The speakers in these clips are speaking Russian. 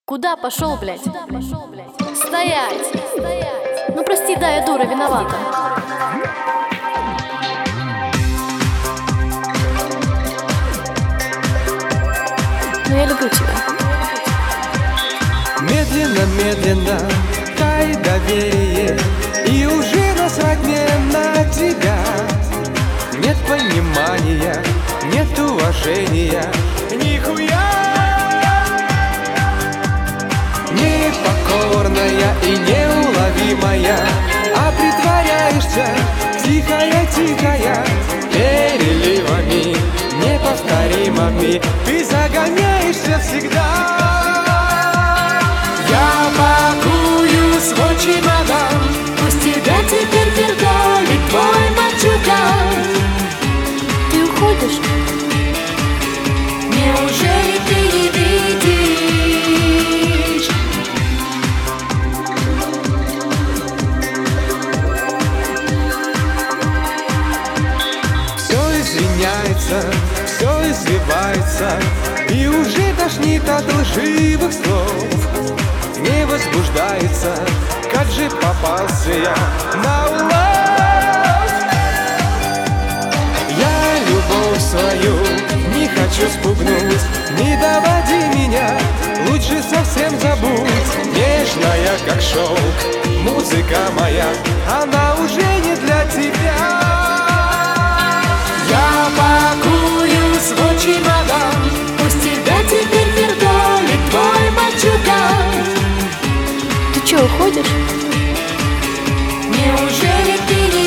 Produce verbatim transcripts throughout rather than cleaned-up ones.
Куда пошел, блядь? Стоять! Ну прости, да, я дура, виновата. Но я люблю тебя. Медленно, медленно, тай доверие, и уже насрать мне на тебя. Нет понимания, нет уважения, нихуя. Непокорная и неуловимая, а притворяешься тихая-тихая, переливами неповторимыми ты загоняешься всегда. Я пакую свой чемодан, пусть тебя теперь перголит твой мальчуган. Ты уходишь? Неужели ты не видишь? Все извиняется, все извивается, и уже тошнит от лживых слов. Не возбуждается, как же попался я на улов. Я любовь свою не хочу спугнуть, не доводи меня, лучше совсем забудь. Нежная, как шелк, музыка моя, она уже не для тебя. Я пакую свой чемодан, пусть тебя теперь перголит твой мальчуган. Ты че, уходишь? Неужели ты не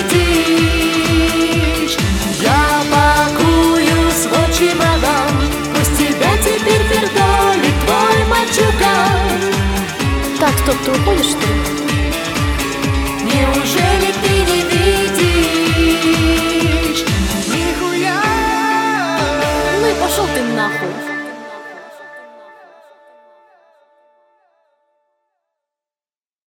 видишь? Я пакую свой чемодан, пусть тебя теперь перголит твой мальчуган. Так, стоп, ты уходишь, что ли?